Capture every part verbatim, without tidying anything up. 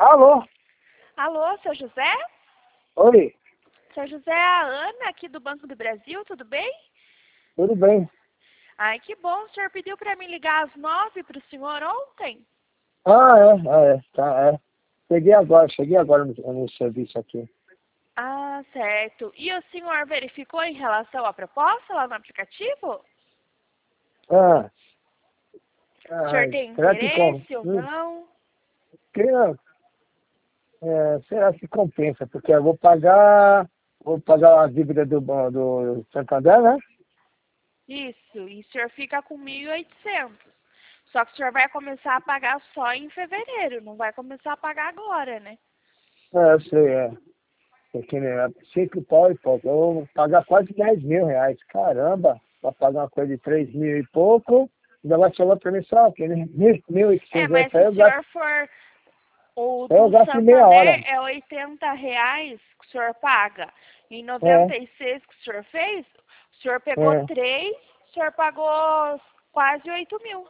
Alô? Alô, seu José? Oi, Seu José, é a Ana aqui do Banco do Brasil, tudo bem? tudo bem? Ai, que bom, o senhor pediu para me ligar às nove para o senhor ontem? Ah, é, ah, é, tá, é. Cheguei agora, cheguei agora no, no serviço aqui. Ah, certo. E o senhor verificou em relação à proposta lá no aplicativo? Ah, O senhor ah, tem será que com, interesse ou hum, não? que, é, será que compensa? Porque eu vou pagar, vou pagar a dívida do, do Santander, né? Isso, e o senhor fica com mil e oitocentos. Só que o senhor vai começar a pagar só em fevereiro, não vai começar a pagar agora, né? É, eu sei, é. Porque, né, cinco pau e pouco. Eu vou pagar quase dez mil reais. Caramba, para pagar uma coisa de três mil e pouco, ainda vai sobrar para mim só, porque né, mil, mil e É, quinhentos mas reais, se aí o eu gasto, senhor for... O aí eu do gasto em meia hora. Santander é oitenta reais que o senhor paga. Em É, noventa e seis que o senhor fez, o senhor pegou é. três, o senhor pagou quase oito mil.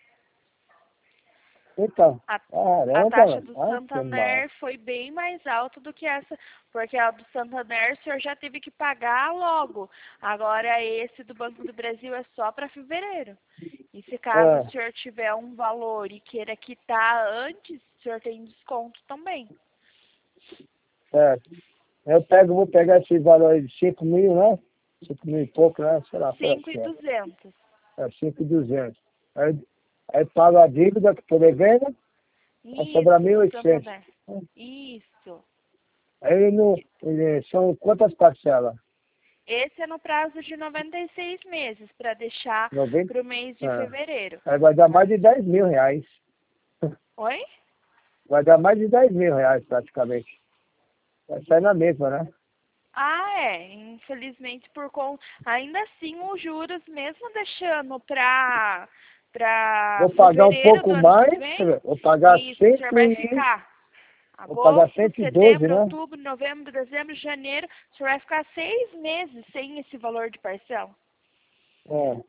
Então, A, a caramba, taxa mano. do Ai, que mal. Santander foi bem mais alta do que essa, porque a do Santander o senhor já teve que pagar logo. Agora esse do Banco do Brasil é só para fevereiro. E se caso o É, senhor tiver um valor e queira quitar antes, o senhor tem desconto também. é. Eu pego, vou pegar esse valor aí de cinco mil, né? Cinco mil e pouco, né? Sei lá, foi cinco e assim, é. duzentos. É cinco e duzentos. Aí, aí pago a dívida que estou devendo, vai sobrar Isso, mil do e oitocentos. Santander. Isso. Aí no, eh, são quantas parcelas? Esse é no prazo de noventa e seis meses, para deixar Noventa. para o mês de Ah. fevereiro. Aí vai dar mais de dez mil reais. Oi? Vai dar mais de dez mil reais praticamente. Vai sair na mesma, né? Ah, é. Infelizmente, por conta. Ainda assim, os juros, mesmo deixando para para Vou pagar um fevereiro do pouco ano que mais, vem, vou pagar isso, o senhor cento vai e... ficar Vou pagar agosto, cento e doze, setembro, né? outubro, novembro, dezembro, janeiro, o senhor vai ficar seis meses sem esse valor de parcela. É.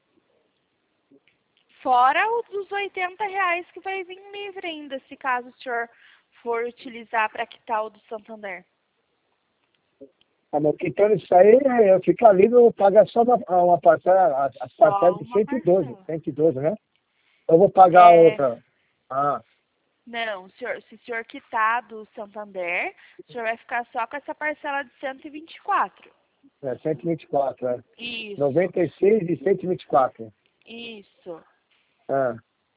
Fora o dos oitenta reais que vai vir livre ainda, se caso o senhor for utilizar para quitar o do Santander. Ah, mas quitando isso aí, eu ficar livre, eu vou pagar só uma, uma parcela, as as parcelas Só de uma cento e doze, parcela. cento e doze, né? Eu vou pagar a É, outra. Ah, não, senhor, se o senhor quitar do Santander, o senhor vai ficar só com essa parcela de cento e vinte e quatro. é cento e vinte e quatro, é. Isso, noventa e seis e cento e vinte e quatro. isso. Ah.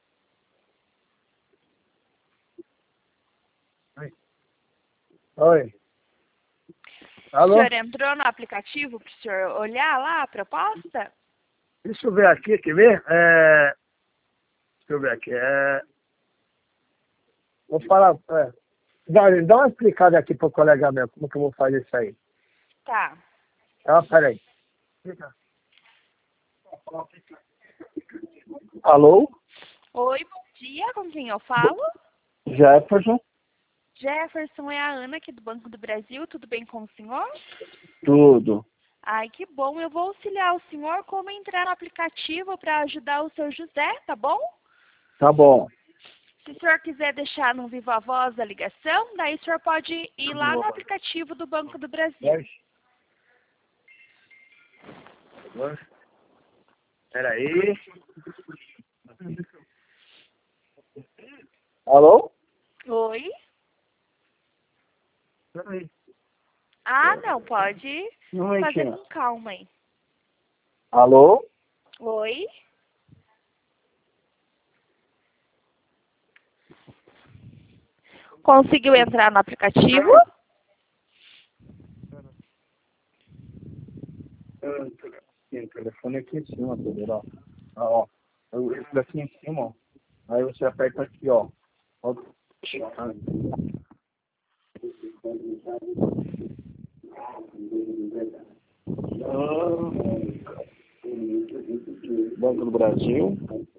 Oi. O Alô? senhor entrou no aplicativo para o senhor olhar lá a proposta? Deixa eu ver aqui, quer ver? É... Deixa eu ver aqui. É... Vou falar. É... Dá, dá uma explicada aqui pro colega meu, como que eu vou fazer isso aí. Tá. Ah, peraí. Alô? Oi, bom dia, com quem eu falo? Jefferson? Jefferson, é a Ana aqui do Banco do Brasil, tudo bem com o senhor? Tudo. Ai, que bom, eu vou auxiliar o senhor como entrar no aplicativo para ajudar o seu José, tá bom? Tá bom. Se o senhor quiser deixar no Viva Voz a ligação, daí o senhor pode ir lá no aplicativo do Banco do Brasil. Peraí. Alô? Oi? Peraí. Ah, não, pode Um fazer momentinho. com calma aí. Alô? Oi? Conseguiu entrar no aplicativo? Tem o telefone aqui em cima, entendeu? Ó, Ah, ó. Eu- Esse daqui em cima, ó. Aí você aperta aqui, ó. Ó. Ah, Banco do Brasil.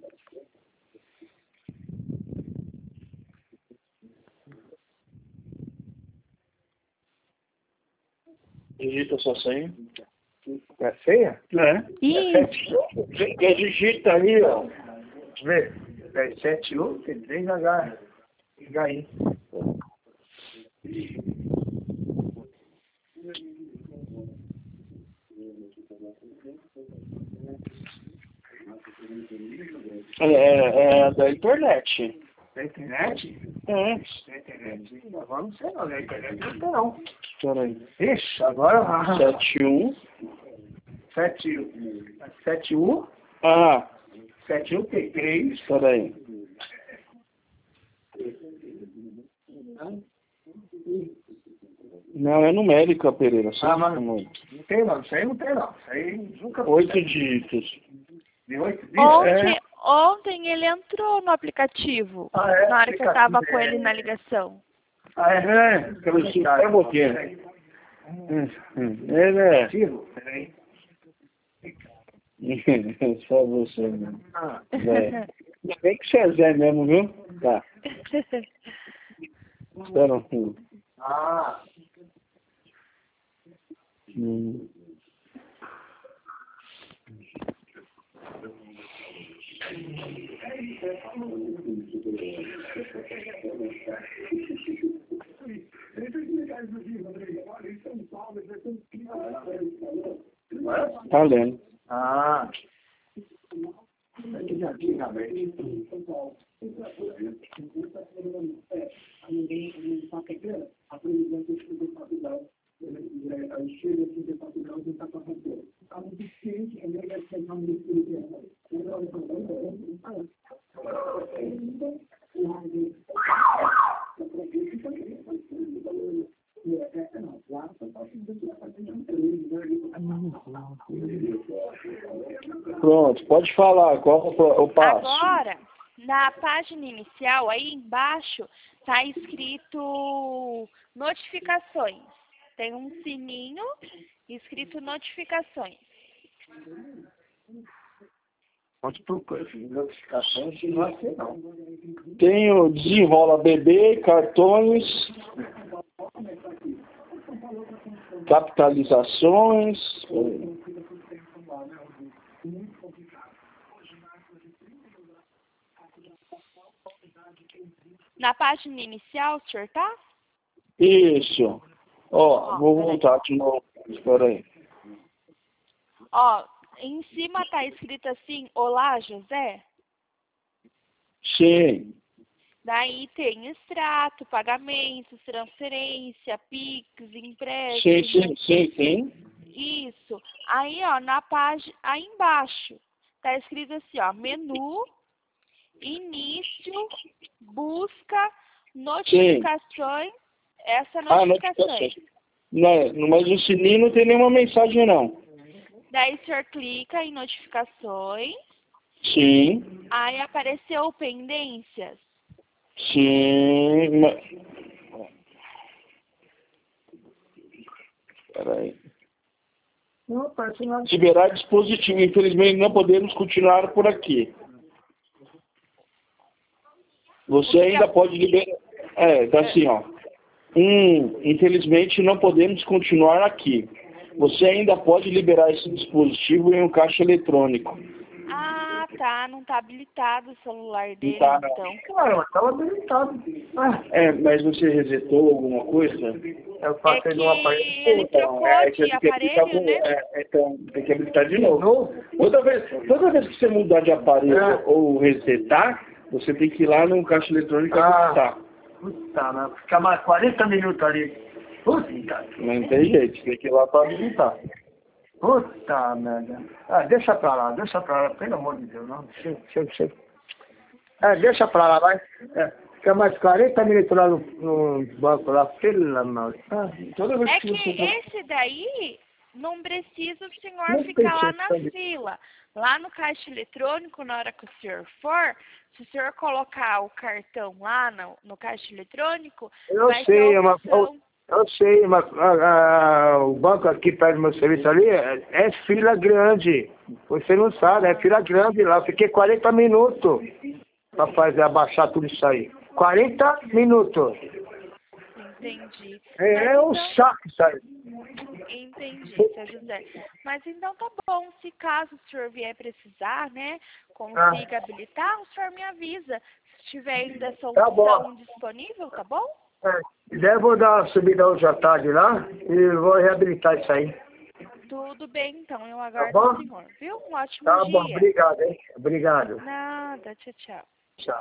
Digita sua senha. É senha? É. Isso. Quem digita aí, ó. Vê. É sete um, tem três H. H aí. É, é da internet. Da internet? É. Da internet. Agora não sei não, da internet não sei não. Peraí. Ixi, agora... sete um. sete um. Ah, sete um T três. peraí. Não, é numérica, Pereira. Ah, mas Não não tem não, isso aí não tem não. Isso aí nunca... Oito dígitos. De oito dígitos? Ontem, É. ontem ele entrou no aplicativo. Ah, é? Na hora que eu tava com É. ele na ligação. Ah, é? É, é um pouquinho. Hum, hum. Ele é. Tiro? Peraí. Só você mesmo. Ah. Zé. Ainda bem que você é Zé mesmo, viu? Tá. Espera um pouco. Ah. Hum. Tá lendo. Ah. Aqui de antigamente. Pronto, pode falar. Qual o pro- o passo? Agora, na página inicial, aí embaixo, tá escrito notificações. Tem um sininho escrito notificações. Pode procurar notificações, não sei não. Tem o Desenrola Bebê, cartões, capitalizações. Na página inicial, o senhor tá? Isso. Ó, Ó, vou peraí. voltar de novo. Espera aí. Ó, em cima tá escrito assim, olá, José. Sim. Daí tem extrato, pagamentos, transferência, Pix, empréstimo. Sim, sim, sim, sim. Isso. Aí, ó, na página, aí embaixo, tá escrito assim, ó, menu, início, busca, notificações, essa Ah, notificações. notificações. Não, mas o sininho não tem nenhuma mensagem, não. Daí o senhor clica em notificações, Sim, aí apareceu pendências. sim. Mas... Espera aí. Não, parece nada. Liberar dispositivo. Infelizmente, não podemos continuar por aqui. Você ainda pode liberar... É, tá assim, ó. Hum, infelizmente, não podemos continuar aqui. Você ainda pode liberar esse dispositivo em um caixa eletrônico. Ah, tá, não tá habilitado o celular dele, tá, não. então. Claro, mas estava habilitado. Ah, É, mas você resetou alguma coisa? eu É passei que de um aparelho. ele trocou é, de tem que habilitar aparelho, com- né? é, então, tem que habilitar de novo. Toda vez, toda vez que você mudar de aparelho É. ou resetar, você tem que ir lá no caixa eletrônico e Ah. habilitar. Puta, mas ficar mais quarenta minutos ali. Puta, Não tem jeito, você tem que ir lá para habilitar. puta merda. Ah, deixa pra lá, deixa pra lá, pelo amor de Deus, não. Chega, chega, chega. É, deixa pra lá, vai. É, fica mais quarenta minutos lá no, no banco lá, pelo amor. Ah, Toda vez É que você que tá... esse daí não precisa o senhor Não ficar lá precisa na de- fila. Lá no caixa eletrônico, na hora que o senhor for, se o senhor colocar o cartão lá no, no caixa eletrônico, Eu vai sei, ter é a uma, eu, opção. eu sei, mas ah, ah, o banco aqui perto do meu serviço ali é, é fila grande. Você não sabe, é fila grande lá. Eu fiquei quarenta minutos pra fazer, abaixar tudo isso aí. quarenta minutos. Entendi. É, Mas é um então- saco isso aí. Entendi, seu José. Mas então tá bom, se caso o senhor vier precisar, né, consiga habilitar, o senhor me avisa. Se tiver ainda essa Tá bom. opção disponível, tá bom? É, se der, eu vou dar uma subida hoje à tarde lá e vou reabilitar isso aí. Tudo bem, então. Eu aguardo Tá bom? o senhor. Viu? Um ótimo Tá dia. bom, obrigado, hein? Obrigado. Nada. Tchau, tchau.